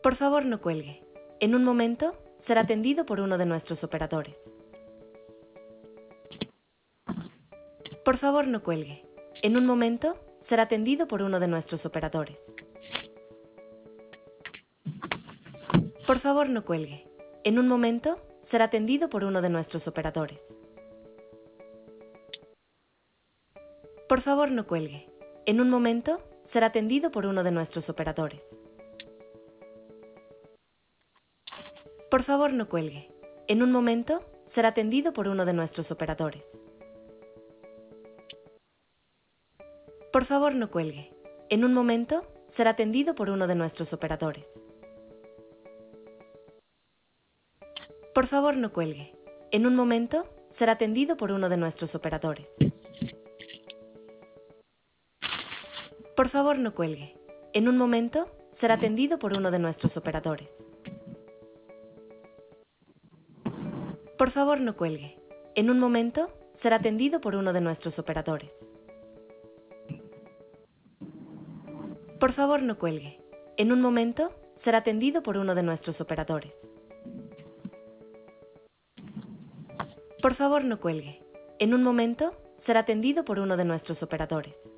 Por favor, no cuelgue. En un momento, será atendido por uno de nuestros operadores. Por favor, no cuelgue. En un momento, será atendido por uno de nuestros operadores. Por favor, no cuelgue. En un momento, será atendido por uno de nuestros operadores. Por favor, no cuelgue. En un momento, será atendido por uno de nuestros operadores. Por favor, no cuelgue. En un momento, será atendido por uno de nuestros operadores. Por favor, no cuelgue. En un momento, será atendido por uno de nuestros operadores. Por favor, no cuelgue. En un momento, será atendido por uno de nuestros operadores. Por favor, no cuelgue. En un momento, será atendido por uno de nuestros operadores. Por favor, no cuelgue. En un momento, será atendido por uno de nuestros operadores. Por favor, no cuelgue. En un momento, será atendido por uno de nuestros operadores. Por favor, no cuelgue. En un momento, será atendido por uno de nuestros operadores.